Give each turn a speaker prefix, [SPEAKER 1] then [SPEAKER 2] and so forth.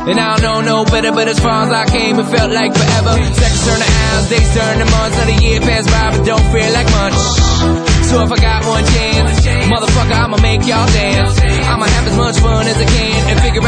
[SPEAKER 1] And I don't know no better, but as far as I came, it felt like forever. Seconds turn to hours, days turn to months, another year passed by, but don't feel like much. So if I got one chance, motherfucker, I'ma make y'all dance. I'ma have as much fun as I can and figure out